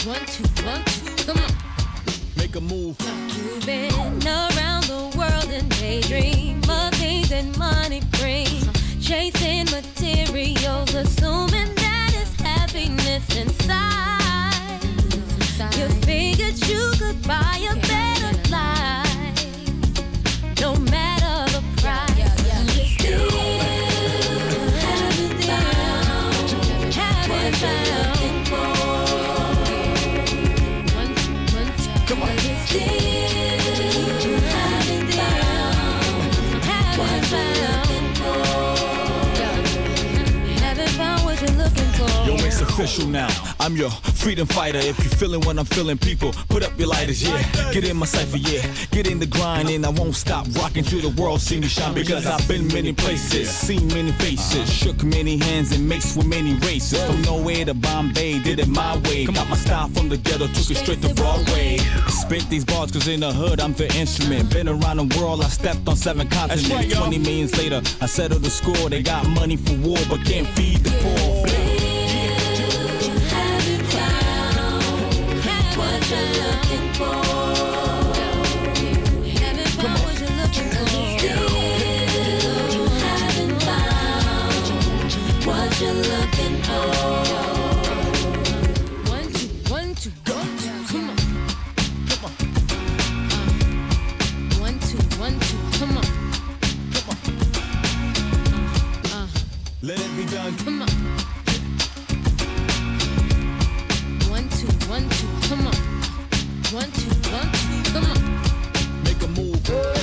1, 2, 1, 2, come on. Make a move. You've been around the world and daydream of things that money brings. Chasing materials, assuming that it's happiness inside. You figured you could buy a better life, no matter the price. Still haven't found. Come on. Yo, it's official now. I'm your freedom fighter. If you feeling what I'm feeling, people, put up your lighters, yeah. Get in my cipher, yeah. Get in the grind, and I won't stop rocking till the world see me shine. Because I've been many places, seen many faces, shook many hands and mixed with many races. From nowhere to Bombay, did it my way. Got my style from the ghetto, took it straight to Broadway. Spit these bars, cause in the hood, I'm the instrument. Been around the world, I stepped on 7 continents. Right, 20 millions later, I settled the score. They got money for war, but can't feed the poor. What you're looking for. Haven't found what you're looking for. Still haven't found what you're looking for. 1, 2, 1, 2, go. Come on. Come on. 1, 2, 1, 2, come on. Come on. Let it be done. Come on. 1, 2, 1, 2, come on. 1, 2, 1, 2, come on. Make a move.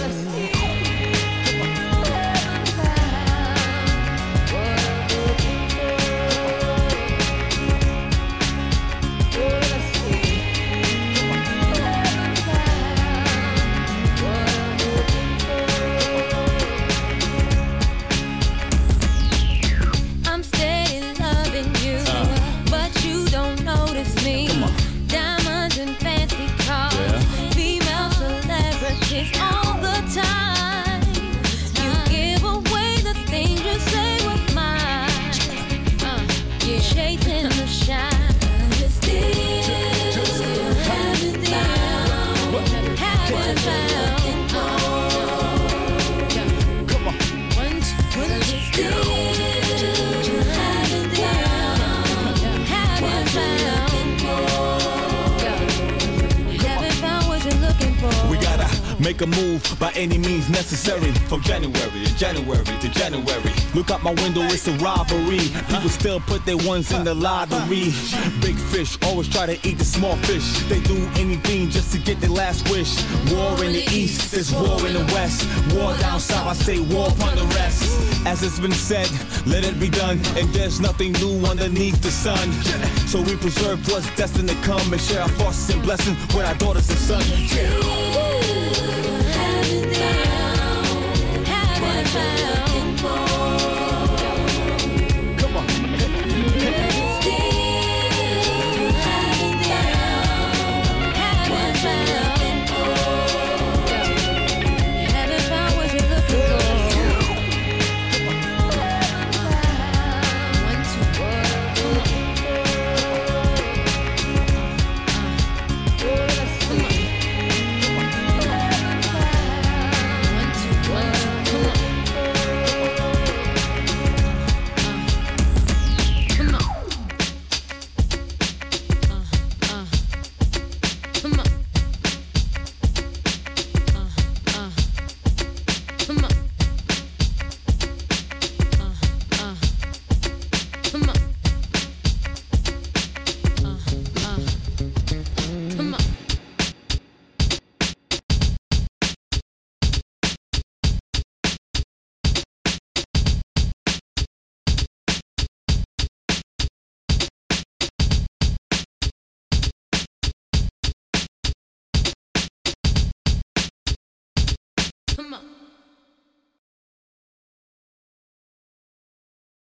I'm steady loving you, but you don't notice me. Come on. Diamonds and fancy cars, female celebrities all the time. You give away the things you say were mine. You're chasing the shine. You still haven't found. Haven't found. Come on. 1, 2, 1, 2, still haven't found. Haven't found what you're looking for. We gotta make a move by any means necessary. From January to January to January. Look out my window, it's a robbery. People still put their ones in the lottery. Big fish always try to eat the small fish. They do anything just to get their last wish. War in the east, there's war in the west. War down south, I say war upon the rest. As it's been said, let it be done. And there's nothing new underneath the sun. So we preserve what's destined to come and share our thoughts and blessings with our daughters and sons. Haven't found.